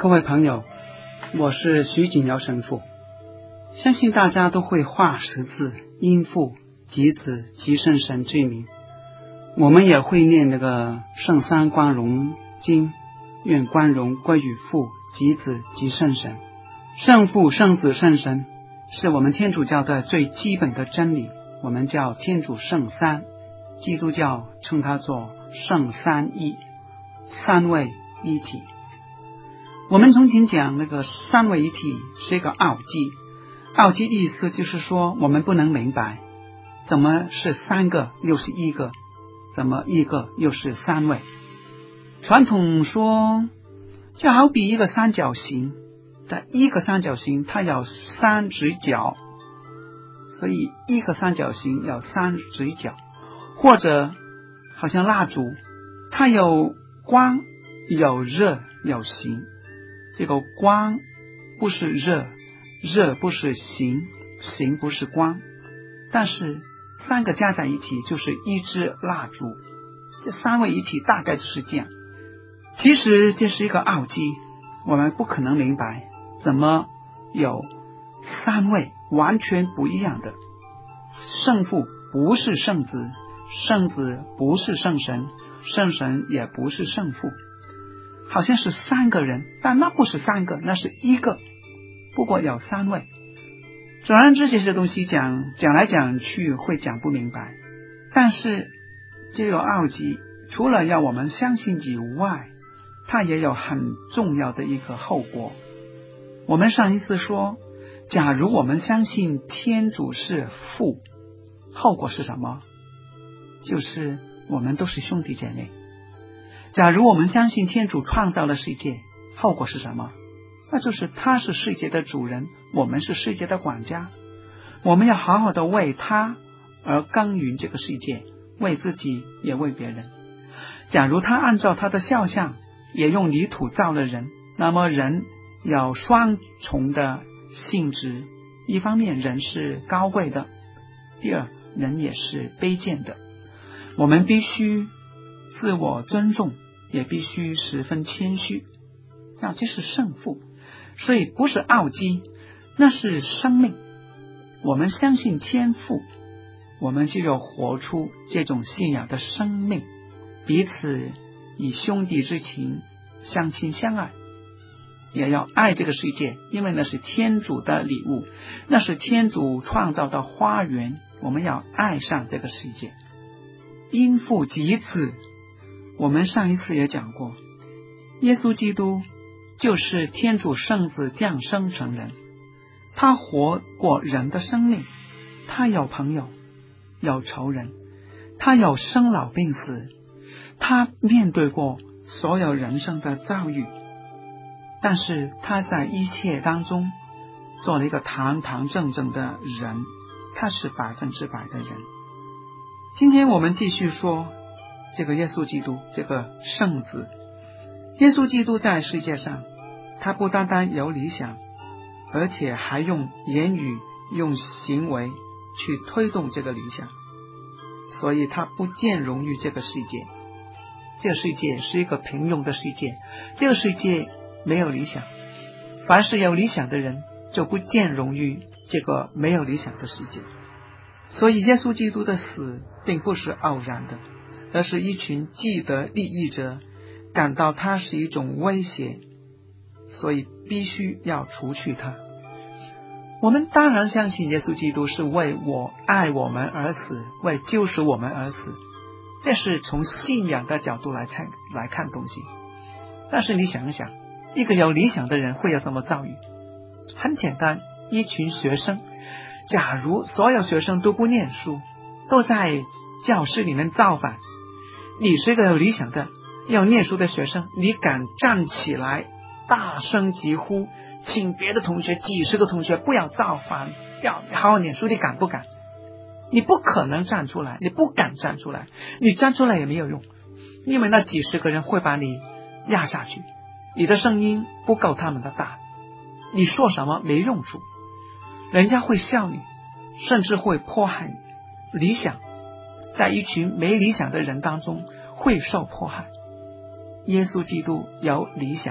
各位朋友，我是徐锦尧神父。相信大家都会画十字、因父、及子、及圣神之名。我们也会念那个圣三光荣经，愿光荣归于父、及子、及圣神。圣父、圣子、圣神是我们天主教的最基本的真理，我们叫天主圣三，基督教称它做圣三一，三位一体。我们从前讲那个三位一体是一个奥迹，奥迹意思就是说我们不能明白怎么是三个又是一个，怎么一个又是三位。传统说就好比一个三角形，但一个三角形它有三直角，所以一个三角形有三直角，或者好像蜡烛，它有光有热有形，这个光不是热，热不是形，形不是光，但是三个加在一起就是一支蜡烛，这三位一体大概就是这样。其实这是一个奥迹，我们不可能明白怎么有三位完全不一样的，圣父不是圣子，圣子不是圣神，圣神也不是圣父，好像是三个人，但那不是三个，那是一个，不过有三位。总而言之，这些东西讲来讲去会讲不明白，但是这个奥迹除了要我们相信以外，它也有很重要的一个后果。我们上一次说，假如我们相信天主是父，后果是什么？就是我们都是兄弟姐妹。假如我们相信天主创造了世界，后果是什么？那就是他是世界的主人，我们是世界的管家，我们要好好的为他而耕耘这个世界，为自己也为别人。假如他按照他的肖像也用泥土造了人，那么人有双重的性质，一方面人是高贵的，第二人也是卑贱的。我们必须自我尊重，也必须十分谦虚。这是圣父，所以不是奥迹，那是生命。我们相信天父，我们就要活出这种信仰的生命，彼此以兄弟之情相亲相爱，也要爱这个世界，因为那是天主的礼物，那是天主创造的花园，我们要爱上这个世界。因父及子，我们上一次也讲过，耶稣基督就是天主圣子降生成人，他活过人的生命，他有朋友有仇人，他有生老病死，他面对过所有人生的遭遇，但是他在一切当中做了一个堂堂正正的人，他是100%的人。今天我们继续说这个耶稣基督，这个圣子。耶稣基督在世界上，他不单单有理想，而且还用言语用行为去推动这个理想，所以他不见荣于这个世界。这个世界是一个平庸的世界，这个世界没有理想，凡是有理想的人就不见荣于这个没有理想的世界。所以耶稣基督的死并不是偶然的，而是一群既得利益者感到他是一种威胁，所以必须要除去他。我们当然相信耶稣基督是为爱我们而死，为救赎我们而死，这是从信仰的角度来看东西。但是你想一想，一个有理想的人会有什么遭遇？很简单，一群学生，假如所有学生都不念书，都在教室里面造反，你是一个有理想的要念书的学生，你敢站起来大声疾呼，请别的同学几十个同学不要造反，要好好念书，你敢不敢？你不可能站出来，你不敢站出来，你站出来也没有用，因为那几十个人会把你压下去，你的声音不够他们的大，你说什么没用处，人家会笑你，甚至会迫害你。理想在一群没理想的人当中会受迫害。耶稣基督有理想，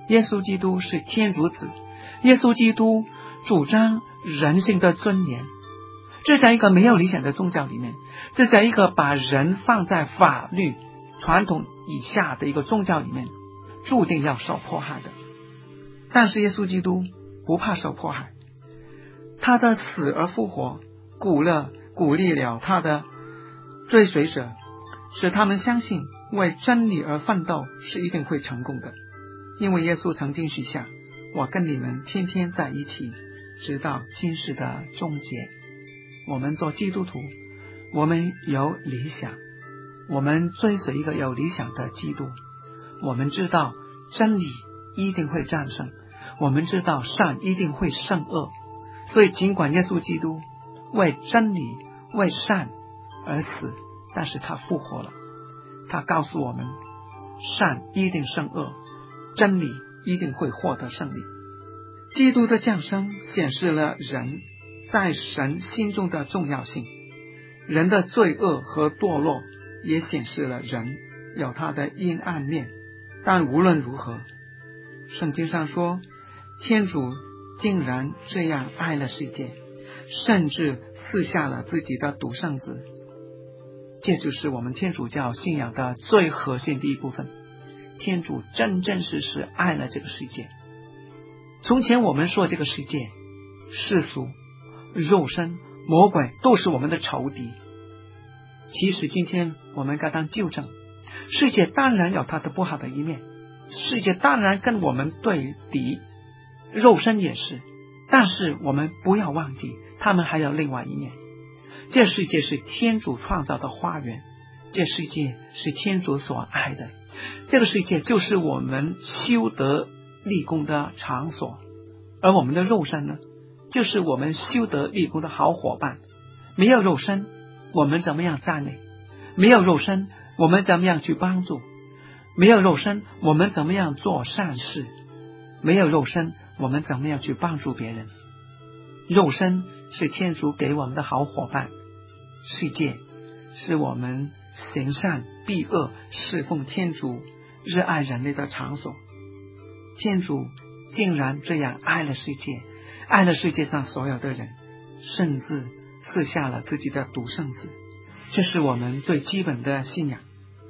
耶稣基督是天主子，耶稣基督主张人性的尊严。这在一个没有理想的宗教里面，这在一个把人放在法律传统以下的一个宗教里面，注定要受迫害的。但是耶稣基督不怕受迫害，他的死而复活鼓励了他的追随者，使他们相信为真理而奋斗是一定会成功的。因为耶稣曾经许下，我跟你们天天在一起，直到今世的终结。我们做基督徒，我们有理想，我们追随一个有理想的基督，我们知道真理一定会战胜，我们知道善一定会胜恶。所以尽管耶稣基督为真理为善而死，但是他复活了，他告诉我们善一定胜恶，真理一定会获得胜利。基督的降生显示了人在神心中的重要性，人的罪恶和堕落也显示了人有他的阴暗面。但无论如何，圣经上说，天主竟然这样爱了世界，甚至赐下了自己的独生子。这就是我们天主教信仰的最核心的一部分。天主真真实实爱了这个世界。从前我们说这个世界、世俗、肉身、魔鬼都是我们的仇敌。其实今天我们该当纠正，世界当然有它的不好的一面，世界当然跟我们对敌，肉身也是，但是我们不要忘记他们还有另外一面。这世界是天主创造的花园，这世界是天主所爱的，这个世界就是我们修德立功的场所，而我们的肉身呢，就是我们修德立功的好伙伴。没有肉身，我们怎么样赞美？没有肉身，我们怎么样去帮助？没有肉身，我们怎么样做善事？没有肉身，我们怎么样去帮助别人？肉身是天主给我们的好伙伴，世界是我们行善避恶侍奉天主热爱人类的场所。天主竟然这样爱了世界，爱了世界上所有的人，甚至赐下了自己的独生子。这是我们最基本的信仰。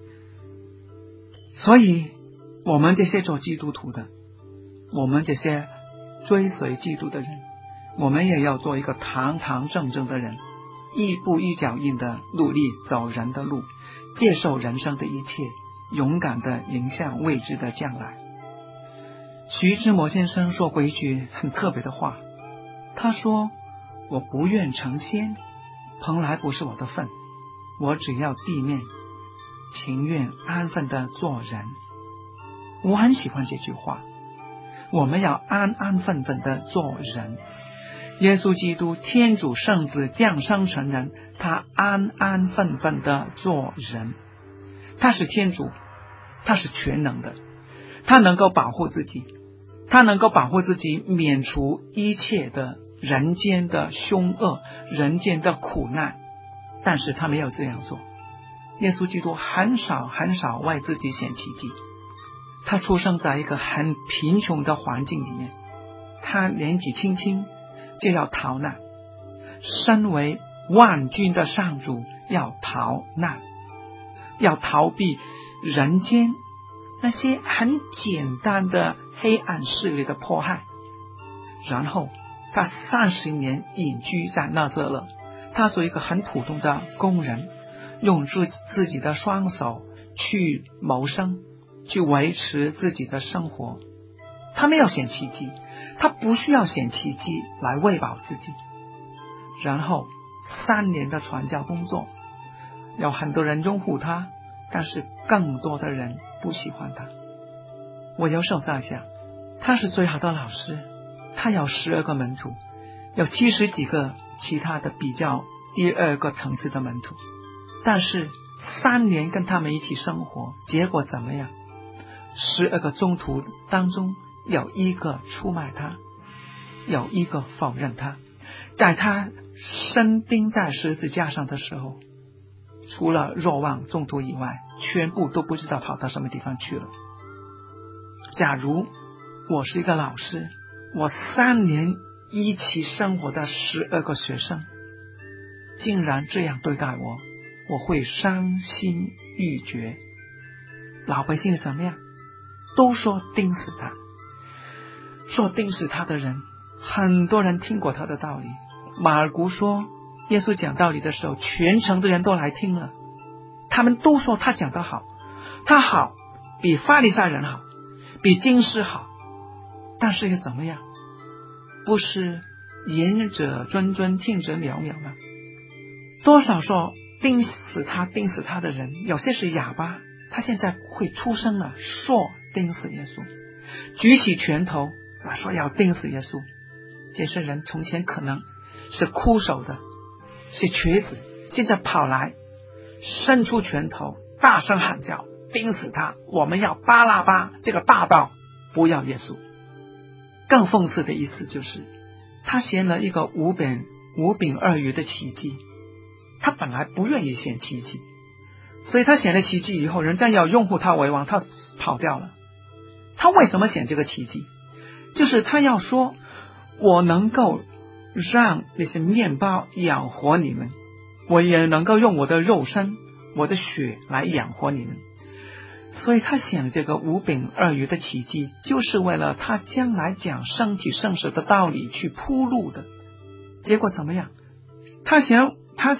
所以我们这些做基督徒的，我们这些追随基督的人，我们也要做一个堂堂正正的人，一步一脚印的努力走人的路，接受人生的一切，勇敢的迎向未知的将来。徐志摩先生说过一句很特别的话，他说，我不愿成仙，蓬莱不是我的份，我只要地面，情愿安分的做人。我很喜欢这句话，我们要安安分分的做人。耶稣基督天主圣子降生成人，他安安分分的做人。他是天主，他是全能的，他能够保护自己，他能够保护自己免除一切的人间的凶恶，人间的苦难，但是他没有这样做。耶稣基督很少为自己显奇迹，他出生在一个很贫穷的环境里面，他年纪轻轻就要逃难，身为万军的上主要逃难，要逃避人间那些很简单的黑暗势力的迫害。然后他30年隐居在纳匝勒，他做一个很普通的工人，用自己的双手去谋生，去维持自己的生活。他没有显奇迹，他不需要显奇迹来喂饱自己。然后3年的传教工作，有很多人拥护他，但是更多的人不喜欢他。我有时候在想，他是最好的老师，他有12个门徒，有70几个其他的比较第2个层次的门徒，但是3年跟他们一起生活，结果怎么样？12个宗徒当中有1个出卖他，有1个否认他。在他身钉在十字架上的时候，除了若望宗徒以外，全部都不知道跑到什么地方去了。假如我是一个老师，我3年一起生活的12个学生竟然这样对待我，我会伤心欲绝。老百姓怎么样？都说钉死他。说钉死他的人，很多人听过他的道理。马尔谷说，耶稣讲道理的时候，全城的人都来听了，他们都说他讲得好，他好，比法利赛人好，比经师好。但是又怎么样？不是言者谆谆，听者渺渺吗？多少说钉死他的人，有些是哑巴，他现在会出声了，说钉死耶稣，举起拳头说要钉死耶稣。这些人从前可能是枯手的，是瘸子，现在跑来伸出拳头，大声喊叫，钉死他，我们要巴拉巴这个大盗，不要耶稣。更讽刺的意思就是，他显了一个五饼2鱼的奇迹，他本来不愿意显奇迹，所以他显了奇迹以后，人家要拥护他为王，他跑掉了。他为什么显这个奇迹？就是他要说，我能够让那些面包养活你们，我也能够用我的肉身，我的血来养活你们。所以他显这个5饼2鱼的奇迹，就是为了他将来讲圣体圣事的道理去铺路的。结果怎么样？他显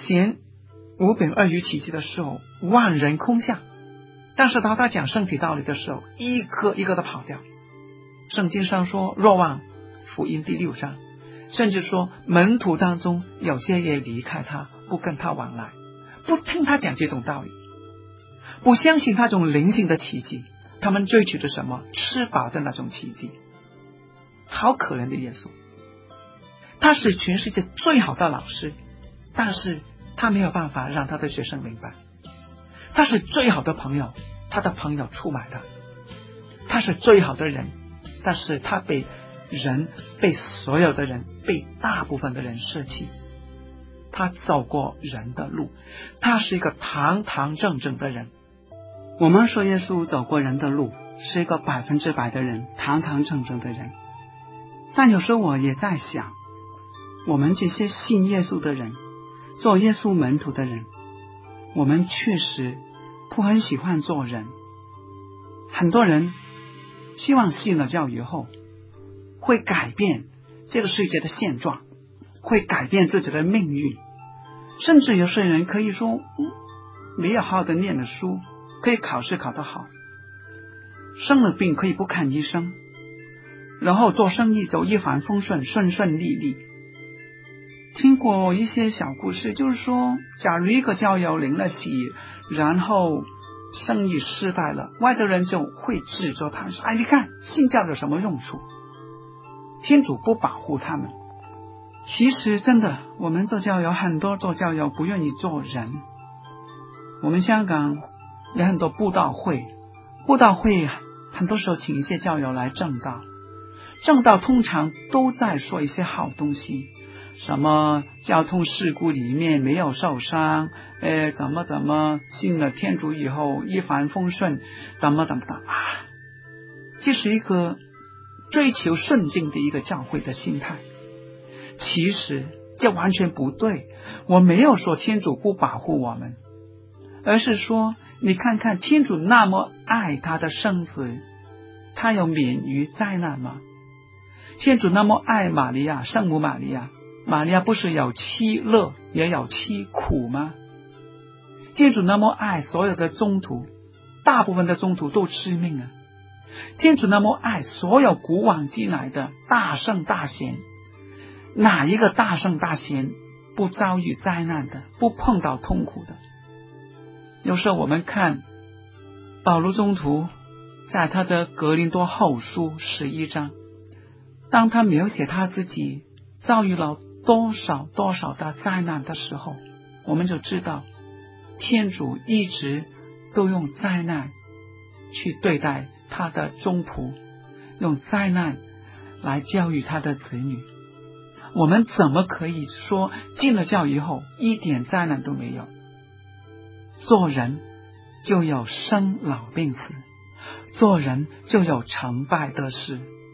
5饼2鱼奇迹的时候，万人空巷，但是当他讲圣体道理的时候，一个一个的跑掉。圣经上说，若望福音第6章，甚至说门徒当中有些也离开他，不跟他往来，不听他讲这种道理，不相信他这种灵性的奇迹，他们追求的什么？吃饱的那种奇迹。好可怜的耶稣，他是全世界最好的老师，但是他没有办法让他的学生明白。他是最好的朋友，他的朋友出卖他。他是最好的人，但是他被所有的人，被大部分的人舍弃。他走过人的路，他是一个堂堂正正的人。 我们说耶稣走过人的路，是一个100%的人，堂堂正正的人。但有时候我也在想，我们这些信耶稣的人，做耶稣门徒的人，我们确实不很喜欢做人。很多人希望信了教以后会改变这个世界的现状，会改变自己的命运，甚至有些人可以说没有好好的念了书，可以考试考得好，生了病可以不看医生，然后做生意就一帆风顺，顺顺利利。听过一些小故事，就是说假如一个教友领了洗，然后生意失败了，外头人就会指责他说，你看信教有什么用处，天主不保护他们。其实真的，我们做教友，很多做教友不愿意做人。我们香港有很多布道会很多时候请一些教友来证道通常都在说一些好东西，什么交通事故里面没有受伤，怎么信了天主以后一帆风顺，怎么这是一个追求顺境的一个教会的心态。其实这完全不对，我没有说天主不保护我们，而是说你看看天主那么爱他的圣子，他有免于灾难吗？天主那么爱玛利亚，圣母玛利亚不是有7乐也有7苦吗？天主那么爱所有的宗徒，大部分的宗徒都致命啊。天主那么爱所有古往今来的大圣大贤，哪一个大圣大贤不遭遇灾难的，不碰到痛苦的？有时候我们看保禄宗徒在他的格林多后书11章，当他描写他自己遭遇了多少的灾难的时候，我们就知道天主一直都用灾难去对待他的宗仆，用灾难来教育他的子女。我们怎么可以说进了教以后一点灾难都没有？做人就有生老病死，做人就有成败得失，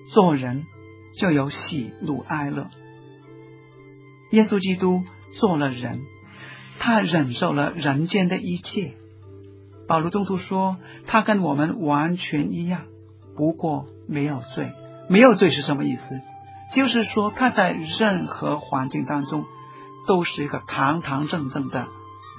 做人就有喜怒哀乐。耶稣基督做了人，他忍受了人间的一切。保罗中途说，他跟我们完全一样，不过没有罪。没有罪是什么意思？就是说他在任何环境当中都是一个堂堂正正的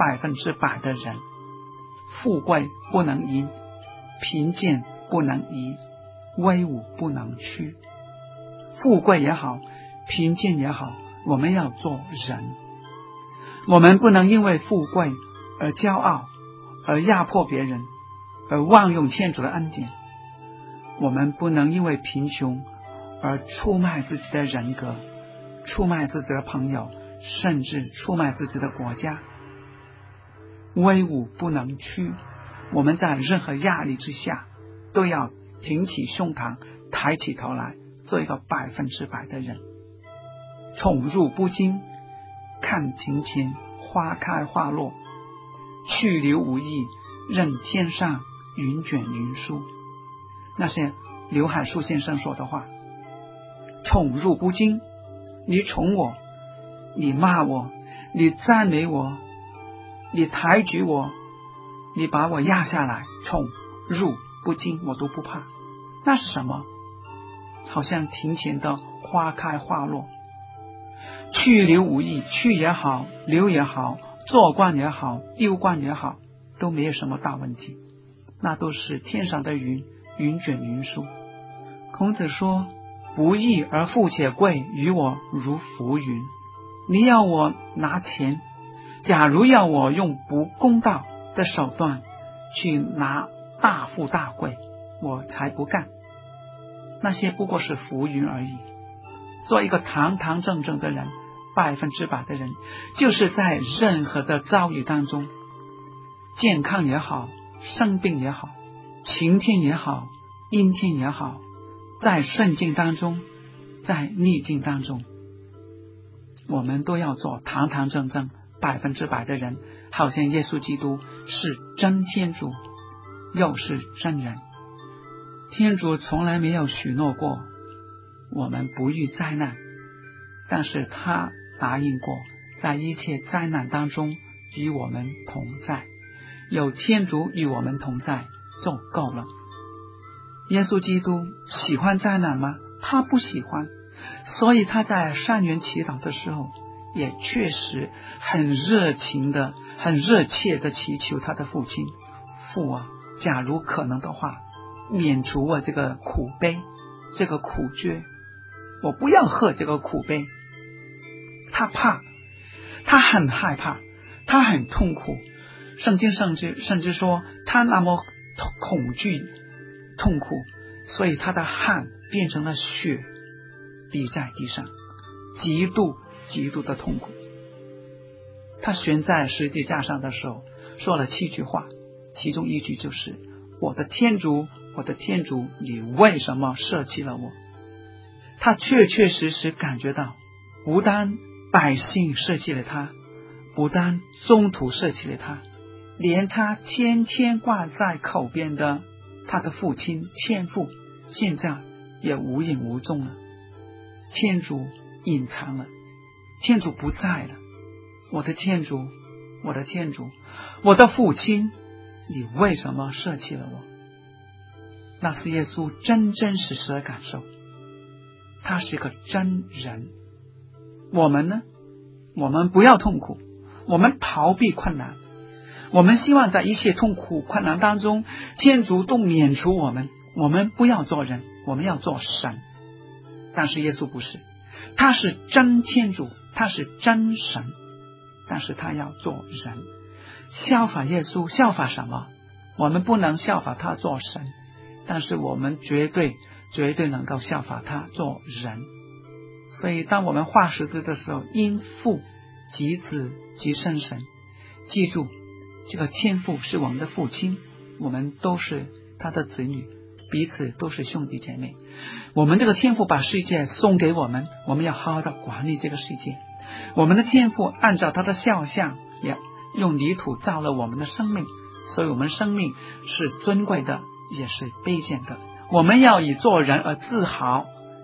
100%的人。富贵不能淫，贫贱不能移，威武不能屈。富贵也好，贫贱也好，我们要做人。我们不能因为富贵而骄傲，而压迫别人，而妄用天主的恩典。我们不能因为贫穷而出卖自己的人格，出卖自己的朋友，甚至出卖自己的国家。威武不能屈，我们在任何压力之下都要挺起胸膛，抬起头来，做一个100%的人。宠辱不惊，看庭前花开花落，去留无意，任天上云卷云舒。那些刘海树先生说的话。宠辱不惊，你宠我，你骂我，你赞美我，你抬举我，你把我压下来，宠辱不惊，我都不怕。那是什么？好像庭前的花开花落。去留无意，去也好，留也好，做官也好，丢官也好，都没有什么大问题，那都是天上的云，云卷云舒。孔子说，不义而富且贵，于我如浮云。你要我拿钱，假如要我用不公道的手段去拿大富大贵，我才不干。那些不过是浮云而已。做一个堂堂正正的人，100%的人，就是在任何的遭遇当中，健康也好，生病也好，晴天也好，阴天也好，在顺境当中，在逆境当中，我们都要做堂堂正正100%的人，好像耶稣基督是真天主，又是真人。天主从来没有许诺过我们不遇灾难，但是他答应过在一切灾难当中与我们同在。有天主与我们同在就够了。耶稣基督喜欢灾难吗？他不喜欢，所以他在山园祈祷的时候也确实很热情的、很热切的祈求他的父亲，父啊，假如可能的话，免除我这个苦悲，这个苦决，我不要喝这个苦悲。他怕，他很害怕，他很痛苦。圣经甚至说他那么恐惧痛苦，所以他的汗变成了血滴在地上，极度极度的痛苦。他悬在十字架上的时候说了7句话，其中一句就是，我的天主，我的天主，你为什么舍弃了我？他确确实实感觉到，不单百姓舍弃了他，不单宗徒舍弃了他，连他天天挂在口边的他的父亲天父，现在也无影无踪了。天主隐藏了，天主不在了。我的天主，我的天主，我的父亲，你为什么舍弃了我？那是耶稣真真实实的感受，他是一个真人。我们呢？我们不要痛苦，我们逃避困难，我们希望在一切痛苦困难当中，天主都免除我们。我们不要做人，我们要做神。但是耶稣不是，他是真天主，他是真神，但是他要做人。效法耶稣，效法什么？我们不能效法他做神，但是我们绝对能够效法他做人。所以当我们画十字的时候，因父及子及圣神，记住这个天父是我们的父亲，我们都是他的子女，彼此都是兄弟姐妹。我们这个天父把世界送给我们，我们要好好的管理这个世界。我们的天父按照他的肖像，也用泥土造了我们的生命，所以我们生命是尊贵的，也是卑贱的。我们要以做人而自豪，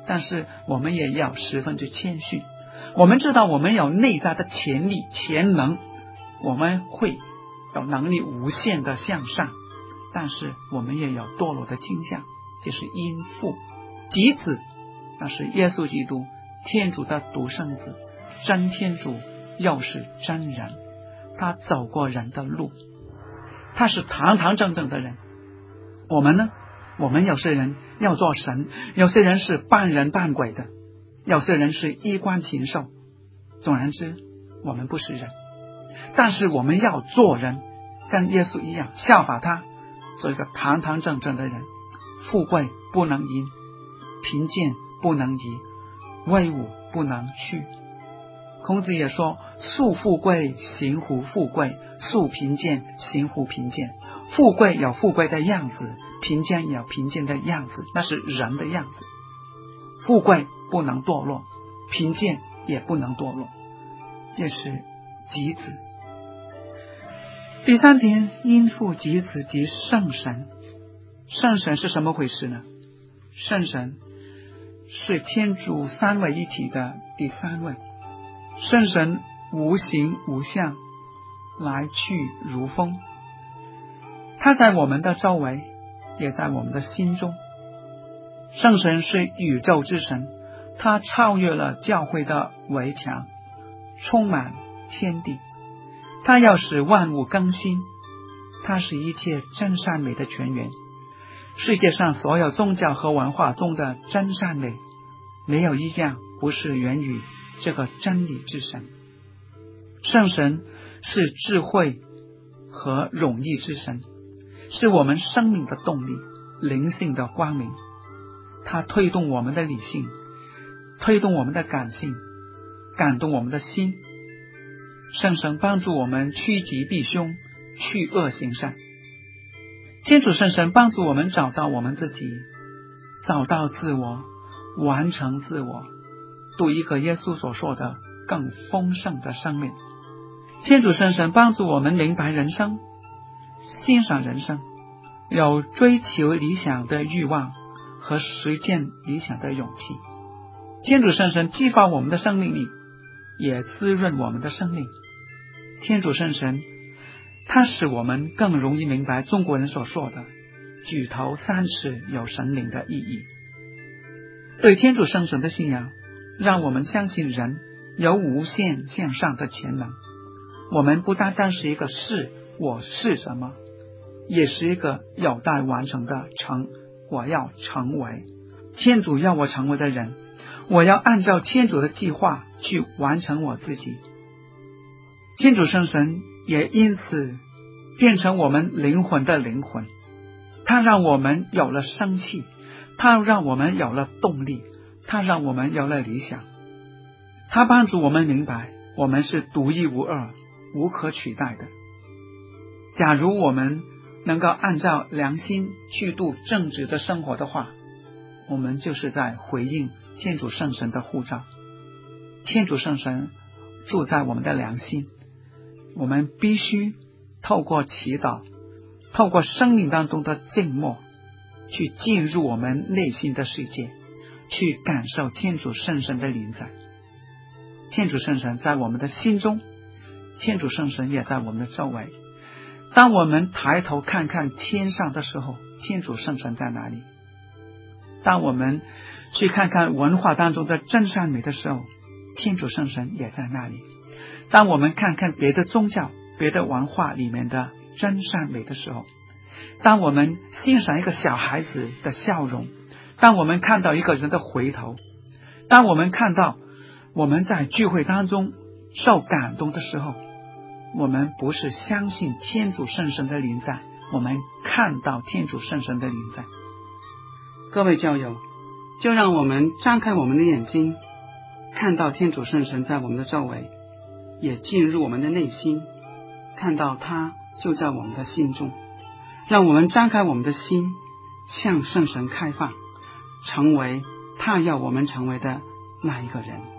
但是我们也要十分之谦虚。我们知道我们有内在的潜力潜能，我们会有能力无限的向上，但是我们也有堕落的倾向，就是因父及子，那是耶稣基督，天主的独生子，真天主又是真人，他走过人的路，他是堂堂正正的人。我们呢？我们有些人要做神，有些人是半人半鬼的，有些人是衣冠禽兽。总而言之，我们不是人，但是我们要做人，跟耶稣一样效法他，做一个堂堂正正的人。富贵不能淫，贫贱不能移，威武不能屈。孔子也说，素富贵行乎富贵，素贫贱行乎贫贱。富贵有富贵的样子，贫贱有贫贱的样子，那是人的样子。富贵不能堕落，贫贱也不能堕落，这是及子。第三点，因父及子及圣神。圣神是什么回事呢？圣神是天主三位一体的第三位。圣神无形无相，来去如风，他在我们的周围，也在我们的心中。圣神是宇宙之神，他超越了教会的围墙，充满天地，他要使万物更新，他是一切真善美的泉源。世界上所有宗教和文化中的真善美，没有一样不是源于这个真理之神。圣神是智慧和荣誉之神，是我们生命的动力，灵性的光明。它推动我们的理性，推动我们的感性，感动我们的心。圣神帮助我们趋吉避凶，去恶行善。天主圣神帮助我们找到我们自己，找到自我，完成自我，度一个耶稣所说的更丰盛的生命。天主圣神帮助我们明白人生，欣赏人生，有追求理想的欲望和实践理想的勇气。天主圣神激发我们的生命力，也滋润我们的生命。天主圣神它使我们更容易明白中国人所说的举头三尺有神灵的意义。对天主圣神的信仰，让我们相信人有无限向上的潜能。我们不单单是一个是我是什么，也是一个有待完成的我要成为天主要我成为的人。我要按照天主的计划去完成我自己。天主圣神也因此变成我们灵魂的灵魂，它让我们有了生气，它让我们有了动力，它让我们有了理想，它帮助我们明白我们是独一无二、无可取代的。假如我们能够按照良心去度正直的生活的话，我们就是在回应天主圣神的呼召。天主圣神住在我们的良心，我们必须透过祈祷，透过生命当中的静默，去进入我们内心的世界，去感受天主圣神的临在。天主圣神在我们的心中，天主圣神也在我们的周围。当我们抬头看看天上的时候，天主圣神在哪里？当我们去看看文化当中的真善美的时候，天主圣神也在那里。当我们看看别的宗教、别的文化里面的真善美的时候，当我们欣赏一个小孩子的笑容，当我们看到一个人的回头，当我们看到我们在聚会当中受感动的时候，我们不是相信天主圣神的临在，我们看到天主圣神的临在。 各位教友，就让我们张开我们的眼睛，看到天主圣神在我们的周围，也进入我们的内心，看到他就在我们的心中。让我们张开我们的心，向圣神开放，成为他要我们成为的那一个人。